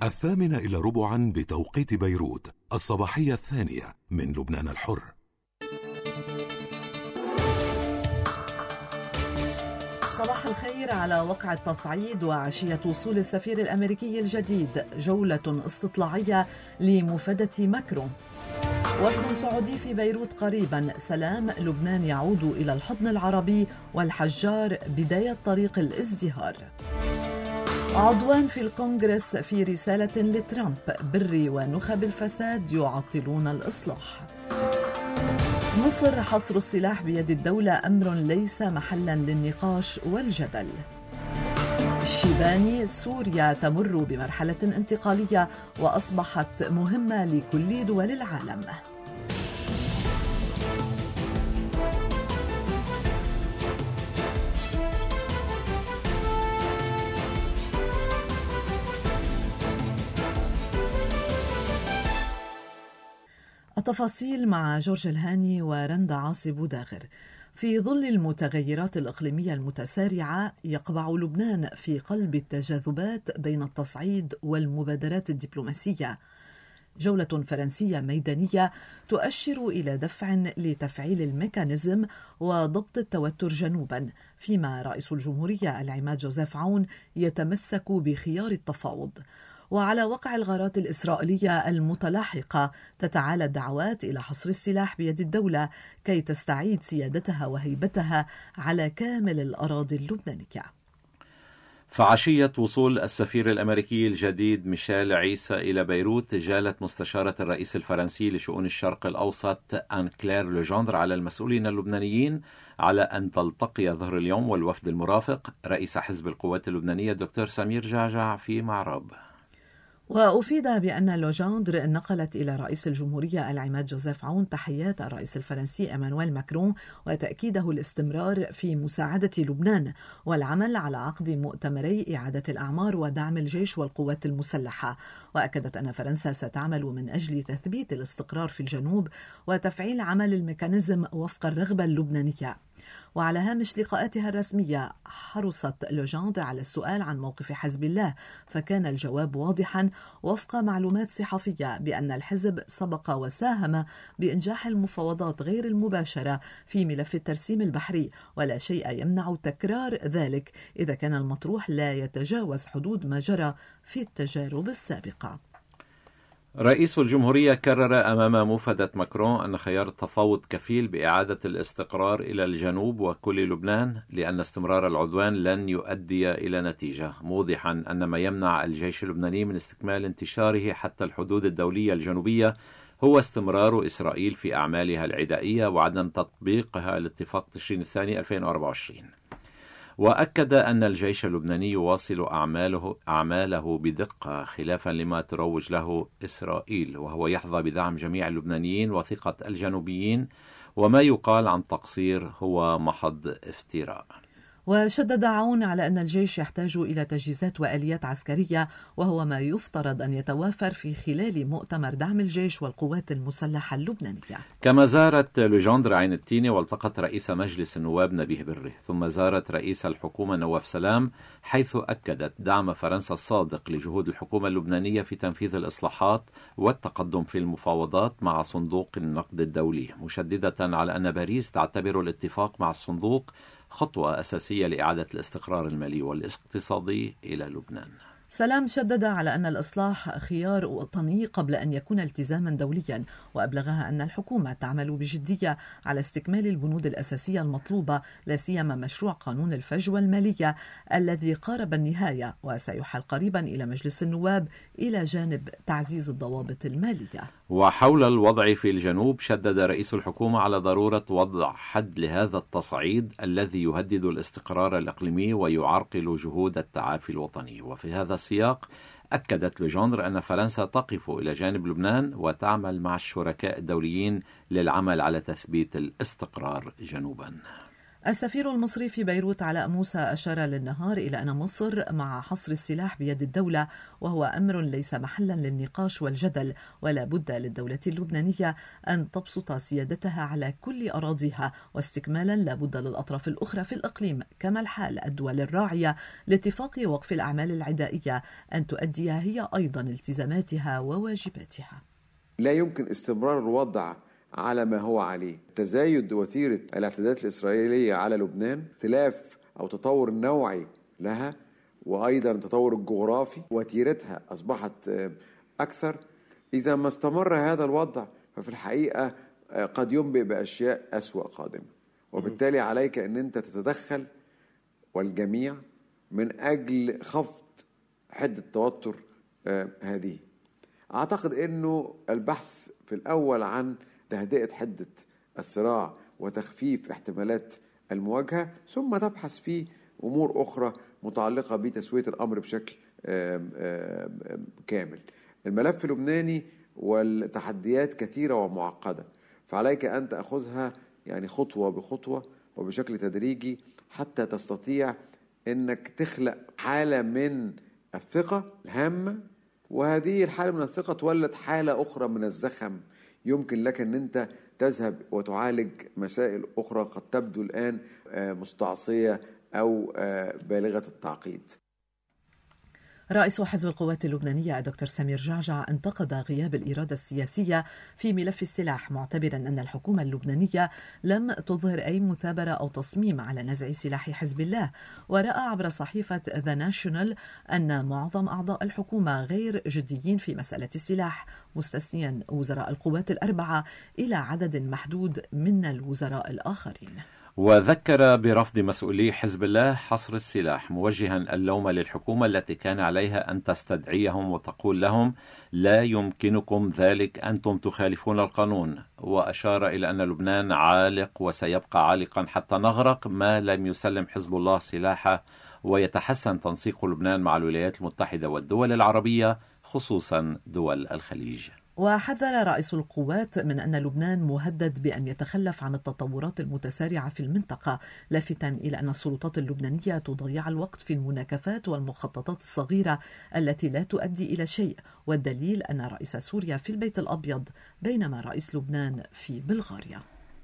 8:45 بتوقيت بيروت، الصباحية الثانية من لبنان الحر. صباح الخير. على وقع التصعيد وعشية وصول السفير الأمريكي الجديد، جولة استطلاعية لمفادة ماكرون. وفد سعودي في بيروت قريبا. سلام، لبنان يعود إلى الحضن العربي، والحجار بداية طريق الازدهار. عضوان في الكونغرس في رسالة لترامب: بري ونخب الفساد يعطلون الإصلاح. مصر: حصر السلاح بيد الدولة أمر ليس محلا للنقاش والجدل. الشيباني: سوريا تمر بمرحلة انتقالية وأصبحت مهمة لكل دول العالم. التفاصيل مع جورج الهاني ورندا عاصي بوداغر. في ظل المتغيرات الإقليمية المتسارعة، يقبع لبنان في قلب التجاذبات بين التصعيد والمبادرات الدبلوماسية. جولة فرنسية ميدانية تؤشر إلى دفع لتفعيل الميكانيزم وضبط التوتر جنوبا، فيما رئيس الجمهورية العماد جوزيف عون يتمسك بخيار التفاوض. وعلى وقع الغارات الإسرائيلية المتلاحقة، تتعالى الدعوات إلى حصر السلاح بيد الدولة كي تستعيد سيادتها وهيبتها على كامل الأراضي اللبنانية. فعشية وصول السفير الأمريكي الجديد ميشيل عيسى إلى بيروت، جالت مستشارة الرئيس الفرنسي لشؤون الشرق الأوسط آن كلير لوجندر على المسؤولين اللبنانيين على أن تلتقي ظهر اليوم والوفد المرافق رئيس حزب القوات اللبنانية الدكتور سمير جعجع في معرب. وأفيد بأن لوجندر نقلت إلى رئيس الجمهورية العماد جوزيف عون تحيات الرئيس الفرنسي إيمانويل ماكرون وتأكيده الاستمرار في مساعدة لبنان والعمل على عقد مؤتمري إعادة الأعمار ودعم الجيش والقوات المسلحة. وأكدت أن فرنسا ستعمل من أجل تثبيت الاستقرار في الجنوب وتفعيل عمل الميكانيزم وفق الرغبة اللبنانية. وعلى هامش لقاءاتها الرسمية، حرصت لوجندر على السؤال عن موقف حزب الله، فكان الجواب واضحا وفق معلومات صحفية بأن الحزب سبق وساهم بإنجاح المفاوضات غير المباشرة في ملف الترسيم البحري، ولا شيء يمنع تكرار ذلك إذا كان المطروح لا يتجاوز حدود ما جرى في التجارب السابقة. رئيس الجمهورية كرر أمام مفادة ماكرون أن خيار التفاوض كفيل بإعادة الاستقرار إلى الجنوب وكل لبنان، لأن استمرار العدوان لن يؤدي إلى نتيجة، موضحا أن ما يمنع الجيش اللبناني من استكمال انتشاره حتى الحدود الدولية الجنوبية هو استمرار إسرائيل في أعمالها العدائية وعدم تطبيقها لاتفاق تشرين الثاني 2024. وأكد أن الجيش اللبناني يواصل أعماله بدقة خلافا لما تروج له إسرائيل، وهو يحظى بدعم جميع اللبنانيين وثقة الجنوبيين، وما يقال عن تقصير هو محض افتراء. وشدد عون على أن الجيش يحتاج إلى تجهيزات وآليات عسكرية، وهو ما يفترض أن يتوافر في خلال مؤتمر دعم الجيش والقوات المسلحة اللبنانية. كما زارت لوجندر عين التينة والتقت رئيس مجلس النواب نبيه بري، ثم زارت رئيس الحكومة نواف سلام، حيث أكدت دعم فرنسا الصادق لجهود الحكومة اللبنانية في تنفيذ الإصلاحات والتقدم في المفاوضات مع صندوق النقد الدولي، مشددة على أن باريس تعتبر الاتفاق مع الصندوق خطوة أساسية لإعادة الاستقرار المالي والاقتصادي إلى لبنان. سلام شدد على أن الإصلاح خيار وطني قبل أن يكون التزاما دوليا، وأبلغها أن الحكومة تعمل بجدية على استكمال البنود الأساسية المطلوبة، لا سيما مشروع قانون الفجوة المالية الذي قارب النهاية وسيحال قريبا إلى مجلس النواب، إلى جانب تعزيز الضوابط المالية. وحول الوضع في الجنوب، شدد رئيس الحكومة على ضرورة وضع حد لهذا التصعيد الذي يهدد الاستقرار الإقليمي ويعرقل جهود التعافي الوطني. وفي هذا السياق أكدت لوجندر أن فرنسا تقف إلى جانب لبنان وتعمل مع الشركاء الدوليين للعمل على تثبيت الاستقرار جنوبا. السفير المصري في بيروت علاء موسى أشار للنهار إلى أن مصر مع حصر السلاح بيد الدولة، وهو أمر ليس محلا للنقاش والجدل، ولا بد للدولة اللبنانية أن تبسط سيادتها على كل أراضيها، واستكمالا لا بد للأطراف الأخرى في الإقليم كما الحال الدول الراعية لاتفاق وقف الأعمال العدائية أن تؤدي هي أيضا التزاماتها وواجباتها. لا يمكن استمرار الوضع على ما هو عليه. تزايد وتيرة الاعتداءات الإسرائيلية على لبنان، اختلاف أو تطور نوعي لها، وأيضا التطور الجغرافي وتيرتها أصبحت أكثر. إذا ما استمر هذا الوضع ففي الحقيقة قد ينبئ بأشياء أسوأ قادمة، وبالتالي عليك أن أنت تتدخل والجميع من أجل خفض حدة التوتر هذه. أعتقد أنه البحث في الأول عن تهدئة حدة الصراع وتخفيف احتمالات المواجهة، ثم تبحث في أمور أخرى متعلقة بتسوية الأمر بشكل كامل. الملف اللبناني والتحديات كثيرة ومعقدة، فعليك أن تأخذها يعني خطوة بخطوة وبشكل تدريجي حتى تستطيع أنك تخلق حالة من الثقة الهامة، وهذه الحالة من الثقة تولد حالة أخرى من الزخم يمكن لك أن أنت تذهب وتعالج مسائل أخرى قد تبدو الآن مستعصية أو بالغة التعقيد. رئيس حزب القوات اللبنانية الدكتور سمير جعجع انتقد غياب الإرادة السياسية في ملف السلاح، معتبرا أن الحكومة اللبنانية لم تظهر أي مثابرة أو تصميم على نزع سلاح حزب الله، ورأى عبر صحيفة ذا ناشونال أن معظم أعضاء الحكومة غير جديين في مسألة السلاح، مستثنيا وزراء القوات الأربعة إلى عدد محدود من الوزراء الآخرين. وذكر برفض مسؤولي حزب الله حصر السلاح، موجها اللوم للحكومة التي كان عليها أن تستدعيهم وتقول لهم لا يمكنكم ذلك، أنتم تخالفون القانون. وأشار إلى أن لبنان عالق وسيبقى عالقا حتى نغرق ما لم يسلم حزب الله سلاحه ويتحسن تنسيق لبنان مع الولايات المتحدة والدول العربية خصوصا دول الخليج. وحذر رئيس القوات من أن لبنان مهدد بأن يتخلف عن التطورات المتسارعة في المنطقة، لافتاً إلى أن السلطات اللبنانية تضيع الوقت في المناكفات والمخططات الصغيرة التي لا تؤدي إلى شيء، والدليل أن رئيس سوريا في البيت الأبيض بينما رئيس لبنان في بلغاريا.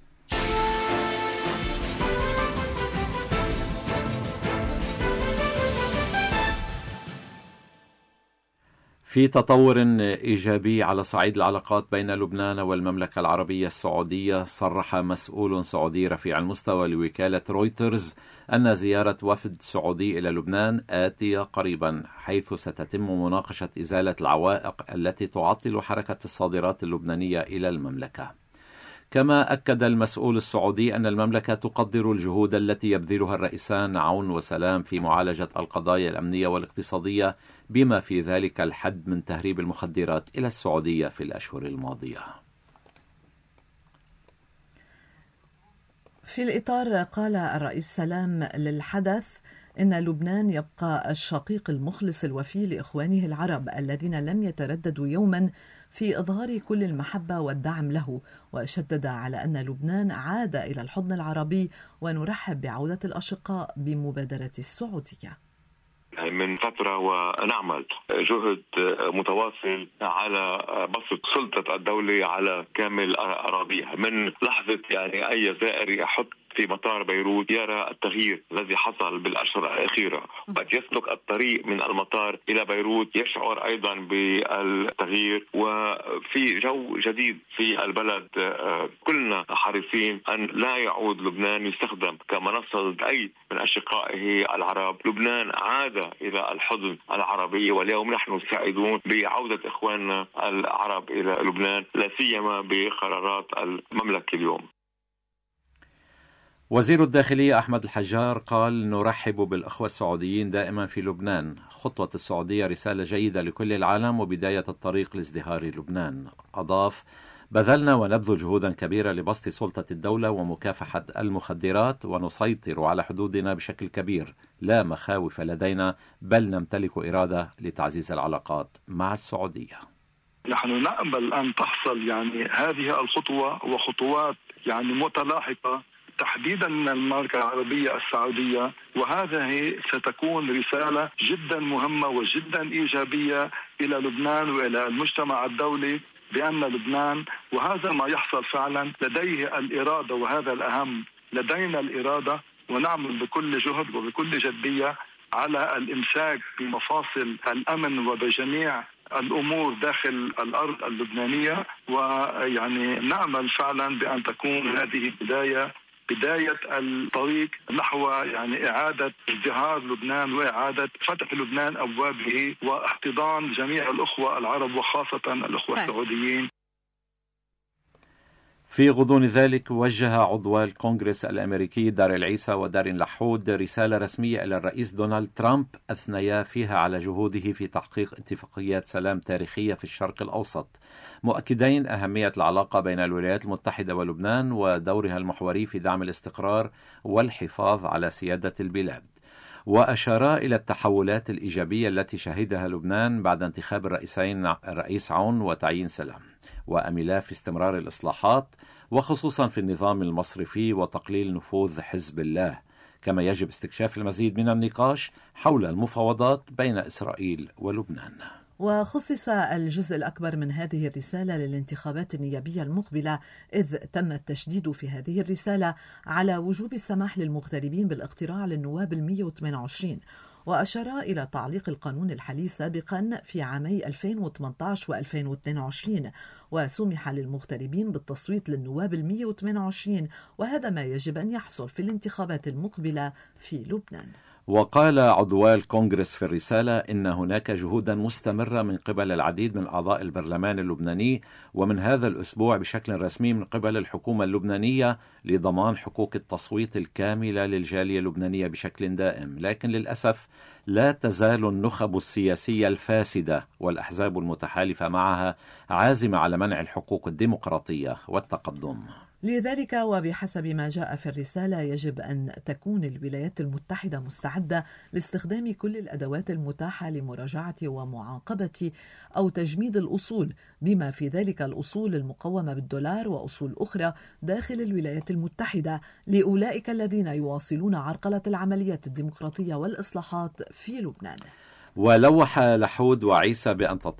في تطور إيجابي على صعيد العلاقات بين لبنان والمملكة العربية السعودية، صرح مسؤول سعودي رفيع المستوى لوكالة رويترز أن زيارة وفد سعودي إلى لبنان آتية قريبا، حيث ستتم مناقشة إزالة العوائق التي تعطل حركة الصادرات اللبنانية إلى المملكة. كما أكد المسؤول السعودي أن المملكة تقدر الجهود التي يبذلها الرئيسان عون وسلام في معالجة القضايا الأمنية والاقتصادية، بما في ذلك الحد من تهريب المخدرات إلى السعودية في الأشهر الماضية. في الإطار قال الرئيس سلام للحدث إن لبنان يبقى الشقيق المخلص الوفي لإخوانه العرب الذين لم يترددوا يوما في إظهار كل المحبة والدعم له، وشدد على أن لبنان عاد إلى الحضن العربي ونرحب بعودة الأشقاء بمبادرة السعودية. من فترة ونعمل جهد متواصل على بسط سلطة الدولة على كامل أراضيها، من لحظة يعني أي زائر يحط في مطار بيروت يرى التغيير الذي حصل بالأشهر الأخيرة، وقد يسلك الطريق من المطار إلى بيروت يشعر أيضا بالتغيير وفي جو جديد في البلد. كلنا حريصين أن لا يعود لبنان يستخدم كمنصة أي من أشقائه العرب. لبنان عاد إلى الحضن العربي، واليوم نحن سعيدون بعودة إخواننا العرب إلى لبنان، لا سيما بقرارات المملكة اليوم. وزير الداخلية أحمد الحجار قال: نرحب بالأخوة السعوديين دائما في لبنان. خطوة السعودية رسالة جيدة لكل العالم وبداية الطريق لازدهار لبنان. أضاف: بذلنا ونبذل جهودا كبيرة لبسط سلطة الدولة ومكافحة المخدرات، ونسيطر على حدودنا بشكل كبير. لا مخاوف لدينا، بل نمتلك إرادة لتعزيز العلاقات مع السعودية. نحن نأمل أن تحصل هذه الخطوة وخطوات متلاحقة تحديدا من المملكة العربية السعودية، وهذه ستكون رسالة جدا مهمة وجدا إيجابية إلى لبنان وإلى المجتمع الدولي بأن لبنان، وهذا ما يحصل فعلا، لديه الإرادة، وهذا الأهم، لدينا الإرادة، ونعمل بكل جهد وبكل جدية على الإمساك بمفاصل الأمن وبجميع الأمور داخل الأرض اللبنانية، ويعني نعمل فعلا بأن تكون هذه بداية الطريق نحو يعني إعادة ازدهار لبنان وإعادة فتح لبنان أبوابه واحتضان جميع الأخوة العرب وخاصة الأخوة السعوديين. في غضون ذلك وجه عضو الكونغرس الأمريكي داريل عيسى ودارين لحود رسالة رسمية إلى الرئيس دونالد ترامب أثنيا فيها على جهوده في تحقيق اتفاقيات سلام تاريخية في الشرق الأوسط، مؤكدين أهمية العلاقة بين الولايات المتحدة ولبنان ودورها المحوري في دعم الاستقرار والحفاظ على سيادة البلاد. وأشارا إلى التحولات الإيجابية التي شهدها لبنان بعد انتخاب الرئيس عون وتعيين سلام، وأملا في استمرار الإصلاحات وخصوصا في النظام المصرفي وتقليل نفوذ حزب الله، كما يجب استكشاف المزيد من النقاش حول المفاوضات بين إسرائيل ولبنان. وخصص الجزء الأكبر من هذه الرسالة للانتخابات النيابية المقبلة، إذ تم التشديد في هذه الرسالة على وجوب السماح للمغتربين بالاقتراع للنواب 128. وأشار إلى تعليق القانون الحالي سابقا في عامي 2018 و2022، وسمح للمغتربين بالتصويت للنواب 128، وهذا ما يجب أن يحصل في الانتخابات المقبلة في لبنان. وقال عضو الكونغرس في الرسالة إن هناك جهودا مستمرة من قبل العديد من أعضاء البرلمان اللبناني، ومن هذا الأسبوع بشكل رسمي من قبل الحكومة اللبنانية، لضمان حقوق التصويت الكاملة للجالية اللبنانية بشكل دائم. لكن للأسف لا تزال النخب السياسية الفاسدة والأحزاب المتحالفة معها عازمة على منع الحقوق الديمقراطية والتقدم. لذلك وبحسب ما جاء في الرسالة يجب أن تكون الولايات المتحدة مستعدة لاستخدام كل الأدوات المتاحة لمراجعة ومعاقبة أو تجميد الأصول، بما في ذلك الأصول المقومة بالدولار وأصول أخرى داخل الولايات المتحدة، لأولئك الذين يواصلون عرقلة العمليات الديمقراطية والإصلاحات في لبنان. ولوح لحود وعيسى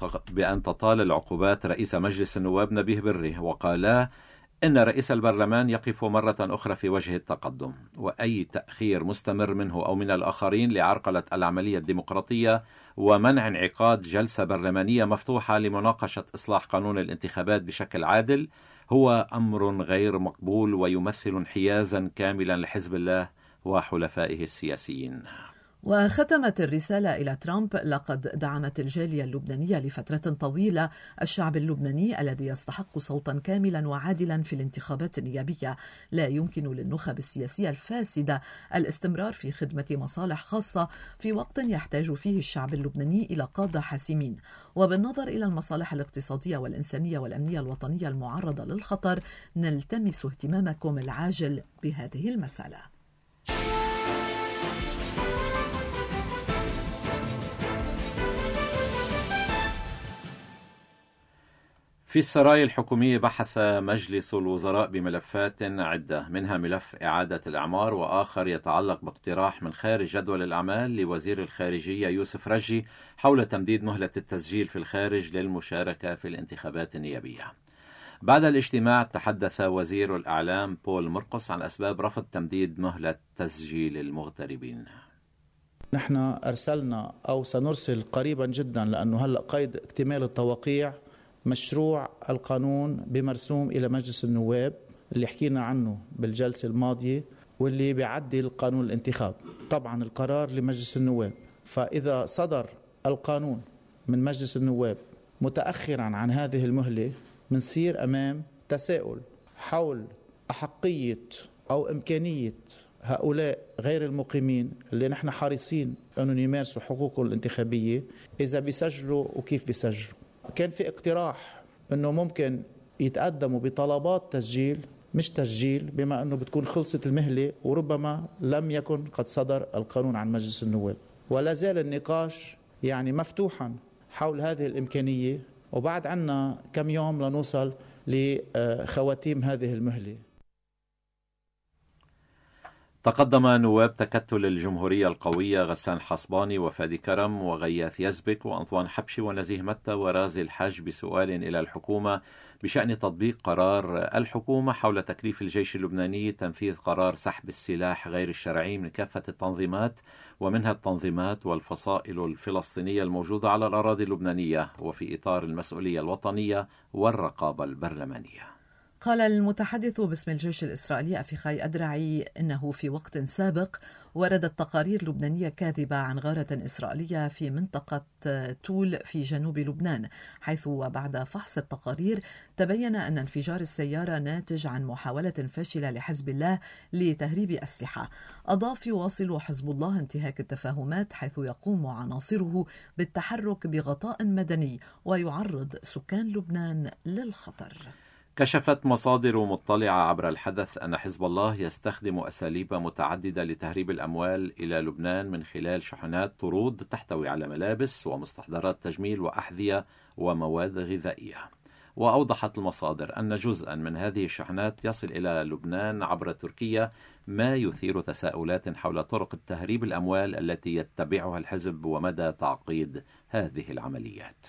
بأن تطال العقوبات رئيس مجلس النواب نبيه بري، وقالا إن رئيس البرلمان يقف مرة أخرى في وجه التقدم، وأي تأخير مستمر منه أو من الآخرين لعرقلة العملية الديمقراطية ومنع انعقاد جلسة برلمانية مفتوحة لمناقشة إصلاح قانون الانتخابات بشكل عادل هو أمر غير مقبول ويمثل انحيازا كاملا لحزب الله وحلفائه السياسيين. وختمت الرسالة إلى ترامب: لقد دعمت الجالية اللبنانية لفترة طويلة الشعب اللبناني الذي يستحق صوتا كاملا وعادلا في الانتخابات النيابية. لا يمكن للنخب السياسية الفاسدة الاستمرار في خدمة مصالح خاصة في وقت يحتاج فيه الشعب اللبناني إلى قادة حاسمين. وبالنظر إلى المصالح الاقتصادية والإنسانية والأمنية الوطنية المعرضة للخطر، نلتمس اهتمامكم العاجل بهذه المسألة. في السرايا الحكومية بحث مجلس الوزراء بملفات عدة، منها ملف إعادة الإعمار، وآخر يتعلق باقتراح من خارج جدول الأعمال لوزير الخارجية يوسف رجي حول تمديد مهلة التسجيل في الخارج للمشاركة في الانتخابات النيابية. بعد الاجتماع تحدث وزير الإعلام بول مرقس عن أسباب رفض تمديد مهلة تسجيل المغتربين. نحن أرسلنا أو سنرسل قريبا جدا، لأنه هلأ قيد اكتمال التوقيع مشروع القانون بمرسوم إلى مجلس النواب اللي حكينا عنه بالجلسة الماضية، واللي بيعدل قانون الانتخاب. طبعا القرار لمجلس النواب، فإذا صدر القانون من مجلس النواب متأخرا عن هذه المهلة منصير أمام تساؤل حول أحقية أو إمكانية هؤلاء غير المقيمين اللي نحن حريصين أنهم يمارسوا حقوقهم الانتخابية إذا بيسجلوا وكيف بيسجلوا. كان في اقتراح أنه ممكن يتقدموا بطلبات تسجيل مش تسجيل، بما أنه بتكون خلصت المهلة وربما لم يكن قد صدر القانون عن مجلس النواب. ولا زال النقاش يعني مفتوحا حول هذه الإمكانية، وبعد عنا كم يوم لنوصل لخواتيم هذه المهلة. تقدم نواب تكتل الجمهورية القوية غسان حصباني وفادي كرم وغياث يزبك وأنطوان حبشي ونزيه متى ورازي الحج بسؤال إلى الحكومة بشأن تطبيق قرار الحكومة حول تكليف الجيش اللبناني تنفيذ قرار سحب السلاح غير الشرعي من كافة التنظيمات ومنها التنظيمات والفصائل الفلسطينية الموجودة على الأراضي اللبنانية وفي إطار المسؤولية الوطنية والرقابة البرلمانية. قال المتحدث باسم الجيش الإسرائيلي أفيخاي أدرعي إنه في وقت سابق وردت تقارير لبنانية كاذبة عن غارة إسرائيلية في منطقة تول في جنوب لبنان، حيث وبعد فحص التقارير تبين أن انفجار السيارة ناتج عن محاولة فاشلة لحزب الله لتهريب أسلحة. أضاف: يواصل حزب الله انتهاك التفاهمات حيث يقوم عناصره بالتحرك بغطاء مدني ويعرض سكان لبنان للخطر. كشفت مصادر مطلعة عبر الحدث أن حزب الله يستخدم أساليب متعددة لتهريب الأموال إلى لبنان من خلال شحنات طرود تحتوي على ملابس ومستحضرات تجميل وأحذية ومواد غذائية. وأوضحت المصادر أن جزءا من هذه الشحنات يصل إلى لبنان عبر تركيا، ما يثير تساؤلات حول طرق تهريب الأموال التي يتبعها الحزب ومدى تعقيد هذه العمليات.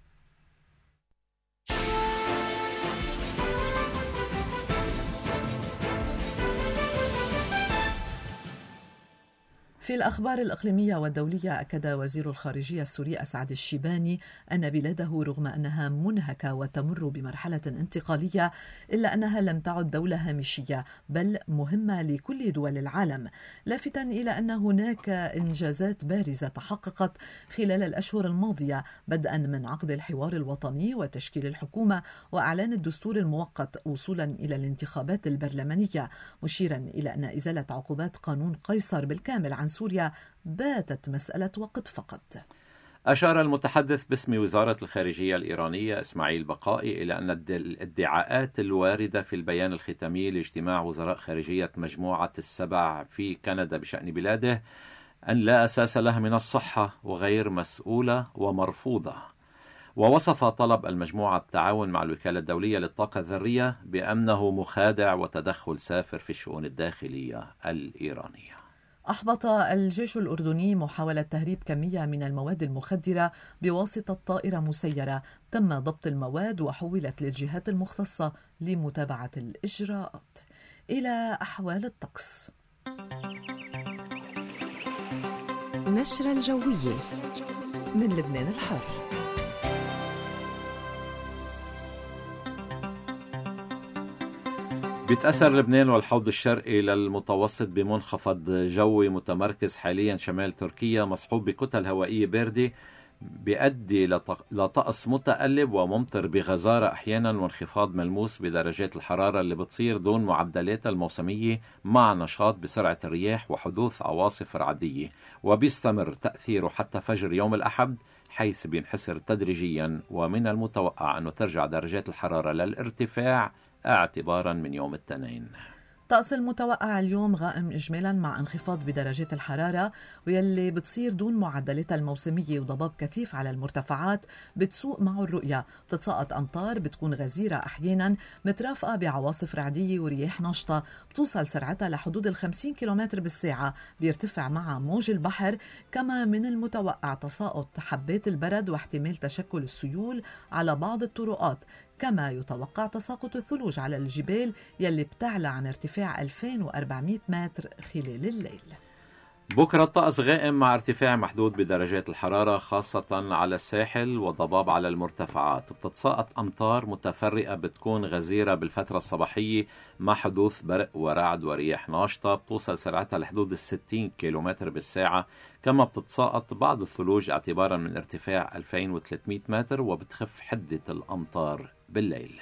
في الأخبار الإقليمية والدولية، أكد وزير الخارجية السوري أسعد الشيباني أن بلاده رغم أنها منهكة وتمر بمرحلة انتقالية إلا أنها لم تعد دولة هامشية بل مهمة لكل دول العالم، لافتاً إلى أن هناك إنجازات بارزة تحققت خلال الأشهر الماضية، بدءاً من عقد الحوار الوطني وتشكيل الحكومة وإعلان الدستور المؤقت وصولاً إلى الانتخابات البرلمانية، مشيراً إلى أن إزالة عقوبات قانون قيصر بالكامل عن سوريا باتت مسألة وقت فقط. أشار المتحدث باسم وزارة الخارجية الإيرانية إسماعيل بقائي إلى أن الادعاءات الواردة في البيان الختامي لاجتماع وزراء خارجية مجموعة السبع في كندا بشأن بلاده أن لا أساس لها من الصحة وغير مسؤولة ومرفوضة. ووصف طلب المجموعة التعاون مع الوكالة الدولية للطاقة الذرية بأنه مخادع وتدخل سافر في الشؤون الداخلية الإيرانية. أحبط الجيش الأردني محاولة تهريب كمية من المواد المخدرة بواسطة طائرة مسيرة، تم ضبط المواد وحولت للجهات المختصة لمتابعة الإجراءات. إلى أحوال الطقس. نشرة الجوية من لبنان الحر. بيتأثر لبنان والحوض الشرقي للمتوسط بمنخفض جوي متمركز حاليا شمال تركيا مصحوب بكتل هوائية باردة بيؤدي لطقس متقلب وممطر بغزارة أحيانا وانخفاض ملموس بدرجات الحرارة اللي بتصير دون معدلات الموسمية مع نشاط بسرعة الرياح وحدوث عواصف رعدية، وبيستمر تأثيره حتى فجر يوم الأحد حيث بينحسر تدريجيا، ومن المتوقع أنه ترجع درجات الحرارة للارتفاع اعتبارا من يوم الاثنين. طقس المتوقع اليوم غائم إجمالا مع انخفاض بدرجات الحرارة واللي بتصير دون معدلاتها الموسمية وضباب كثيف على المرتفعات بتسوء معه الرؤية، بتتساقط أمطار بتكون غزيرة أحيانا مترافقة بعواصف رعدية ورياح نشطة بتوصل سرعتها لحدود 50 كيلومتر بالساعة، بيرتفع معها موج البحر، كما من المتوقع تساقط حبات البرد واحتمال تشكل السيول على بعض الطرقات، كما يتوقع تساقط الثلوج على الجبال يلي بتعلى عن ارتفاع 2400 متر خلال الليل. بكرة الطقس غائم مع ارتفاع محدود بدرجات الحرارة خاصة على الساحل وضباب على المرتفعات، بتتساقط أمطار متفرقة بتكون غزيرة بالفترة الصباحية مع حدوث برق ورعد ورياح ناشطة بتوصل سرعتها لحدود 60 كيلومتر بالساعة، كما بتتساقط بعض الثلوج اعتبارا من ارتفاع 2300 متر وبتخف حدة الأمطار بالليل.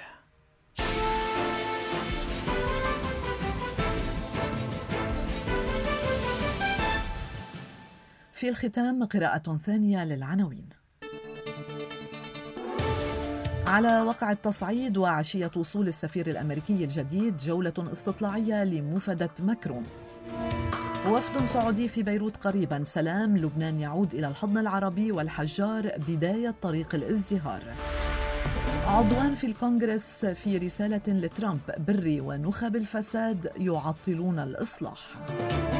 في الختام قراءة ثانية للعناوين. على وقع التصعيد وعشية وصول السفير الأمريكي الجديد جولة استطلاعية لمفادة ماكرون. وفد سعودي في بيروت قريبا، سلام لبنان يعود إلى الحضن العربي والحجار بداية طريق الازدهار. عضوان في الكونغرس في رسالة لترامب، بري ونخب الفساد يعطلون الإصلاح.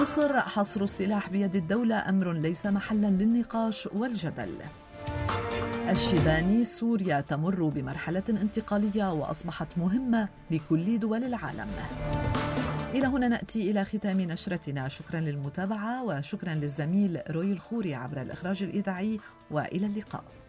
مصر: حصر السلاح بيد الدولة أمر ليس محلا للنقاش والجدل. الشيباني: سوريا تمر بمرحلة انتقالية وأصبحت مهمة لكل دول العالم. إلى هنا نأتي إلى ختام نشرتنا. شكرا للمتابعة وشكرا للزميل روي الخوري عبر الإخراج الإذاعي، وإلى اللقاء.